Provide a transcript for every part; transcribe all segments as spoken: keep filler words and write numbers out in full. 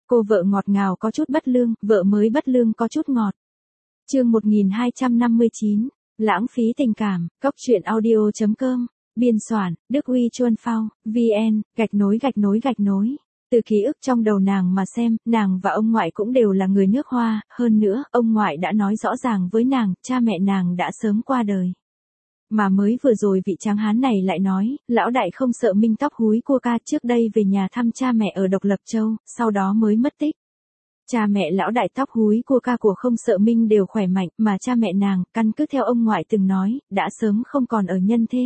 Cô vợ ngọt ngào có chút bất lương, vợ mới bất lương có chút ngọt. Chương một nghìn hai trăm năm mươi chín, lãng phí tình cảm, cốc truyện audio chấm com, biên soạn, Đức Huy Chuân Phao, vn, gạch nối gạch nối gạch nối. Từ ký ức trong đầu nàng mà xem, nàng và ông ngoại cũng đều là người nước Hoa, hơn nữa, ông ngoại đã nói rõ ràng với nàng, cha mẹ nàng đã sớm qua đời. Mà mới vừa rồi vị tráng hán này lại nói, lão đại không sợ Minh tóc húi cua ca trước đây về nhà thăm cha mẹ ở Độc Lập Châu, sau đó mới mất tích. Cha mẹ lão đại tóc húi cua ca của không sợ Minh đều khỏe mạnh, mà cha mẹ nàng, căn cứ theo ông ngoại từng nói, đã sớm không còn ở nhân thế.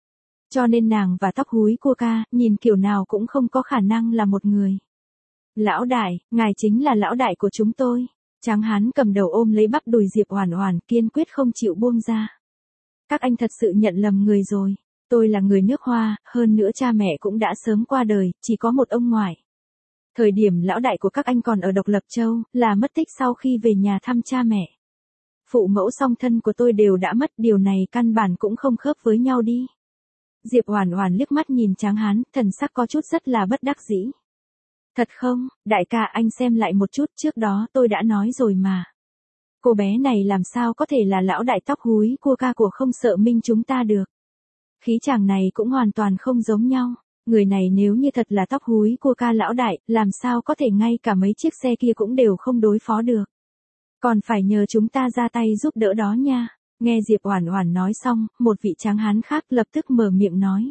Cho nên nàng và tóc húi cua ca, nhìn kiểu nào cũng không có khả năng là một người. Lão đại, ngài chính là lão đại của chúng tôi. Tráng hán cầm đầu ôm lấy bắp đùi Diệp Oản Oản, kiên quyết không chịu buông ra. Các anh thật sự nhận lầm người rồi. Tôi là người nước Hoa, hơn nữa cha mẹ cũng đã sớm qua đời, chỉ có một ông ngoại. Thời điểm lão đại của các anh còn ở Độc Lập Châu, là mất tích sau khi về nhà thăm cha mẹ. Phụ mẫu song thân của tôi đều đã mất, điều này căn bản cũng không khớp với nhau đi. Diệp Oản Oản liếc mắt nhìn tráng hán, thần sắc có chút rất là bất đắc dĩ. Thật không, đại ca anh xem lại một chút, trước đó tôi đã nói rồi mà. Cô bé này làm sao có thể là lão đại tóc húi cua ca của không sợ Minh chúng ta được. Khí chàng này cũng hoàn toàn không giống nhau. Người này nếu như thật là tóc húi cua ca lão đại, làm sao có thể ngay cả mấy chiếc xe kia cũng đều không đối phó được. Còn phải nhờ chúng ta ra tay giúp đỡ đó nha. Nghe Diệp Oản Oản nói xong, một vị tráng hán khác lập tức mở miệng nói.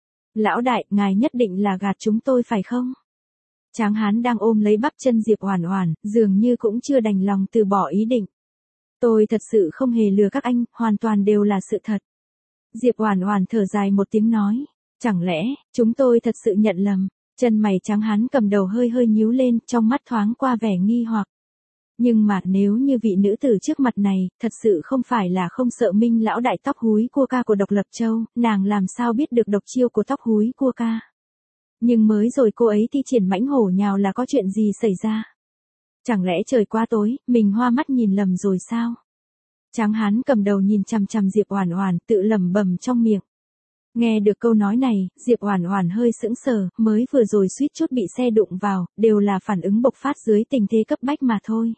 Lão đại, ngài nhất định là gạt chúng tôi phải không? Tráng hán đang ôm lấy bắp chân Diệp Oản Oản, dường như cũng chưa đành lòng từ bỏ ý định. Tôi thật sự không hề lừa các anh, hoàn toàn đều là sự thật. Diệp Oản Oản thở dài một tiếng nói, chẳng lẽ, chúng tôi thật sự nhận lầm, chân mày trắng hán cầm đầu hơi hơi nhíu lên, trong mắt thoáng qua vẻ nghi hoặc. Nhưng mà nếu như vị nữ tử trước mặt này, thật sự không phải là không sợ Minh lão đại tóc húi cua ca của Độc Lập Châu, nàng làm sao biết được độc chiêu của tóc húi cua ca. Nhưng mới rồi cô ấy thi triển mãnh hổ nhào là có chuyện gì xảy ra? Chẳng lẽ trời quá tối, mình hoa mắt nhìn lầm rồi sao? Tráng hán cầm đầu nhìn chằm chằm Diệp Oản Oản, tự lẩm bẩm trong miệng. Nghe được câu nói này, Diệp Oản Oản hơi sững sờ, mới vừa rồi suýt chút bị xe đụng vào, đều là phản ứng bộc phát dưới tình thế cấp bách mà thôi.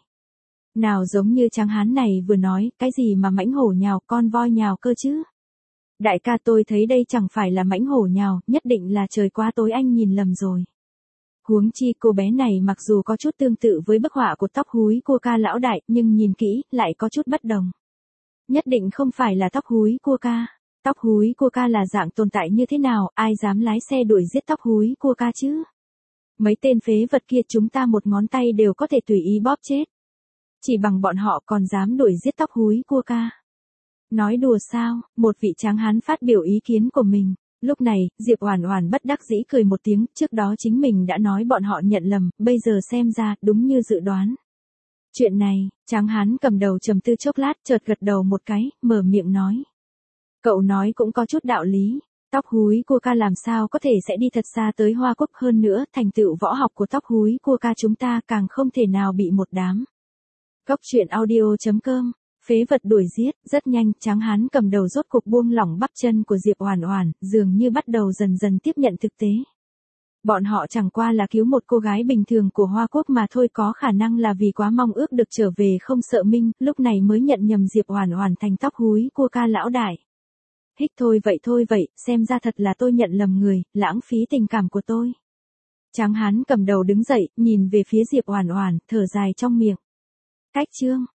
Nào giống như tráng hán này vừa nói, cái gì mà mãnh hổ nhào, con voi nhào cơ chứ? Đại ca tôi thấy đây chẳng phải là mãnh hổ nhào, nhất định là trời quá tối anh nhìn lầm rồi. Huống chi cô bé này mặc dù có chút tương tự với bức họa của tóc húi cua ca lão đại, nhưng nhìn kỹ, lại có chút bất đồng. Nhất định không phải là tóc húi cua ca. Tóc húi cua ca là dạng tồn tại như thế nào, ai dám lái xe đuổi giết tóc húi cua ca chứ? Mấy tên phế vật kia chúng ta một ngón tay đều có thể tùy ý bóp chết. Chỉ bằng bọn họ còn dám đuổi giết tóc húi cua ca. Nói đùa sao, một vị tráng hán phát biểu ý kiến của mình. Lúc này, Diệp Oản Oản bất đắc dĩ cười một tiếng, trước đó chính mình đã nói bọn họ nhận lầm, bây giờ xem ra, đúng như dự đoán. Chuyện này, tráng hán cầm đầu trầm tư chốc lát, chợt gật đầu một cái, mở miệng nói. Cậu nói cũng có chút đạo lý, tóc húi cua ca làm sao có thể sẽ đi thật xa tới Hoa Quốc, hơn nữa, thành tựu võ học của tóc húi cua ca chúng ta càng không thể nào bị một đám. Cốc truyện audio chấm com. Phế vật đuổi giết, rất nhanh, tráng hán cầm đầu rốt cục buông lỏng bắp chân của Diệp Oản Oản, dường như bắt đầu dần dần tiếp nhận thực tế. Bọn họ chẳng qua là cứu một cô gái bình thường của Hoa Quốc mà thôi, có khả năng là vì quá mong ước được trở về không sợ Minh, lúc này mới nhận nhầm Diệp Oản Oản thành tóc húi cua ca lão đại. Hích thôi vậy thôi vậy, xem ra thật là tôi nhận lầm người, lãng phí tình cảm của tôi. Tráng hán cầm đầu đứng dậy, nhìn về phía Diệp Oản Oản, thở dài trong miệng. Cách chương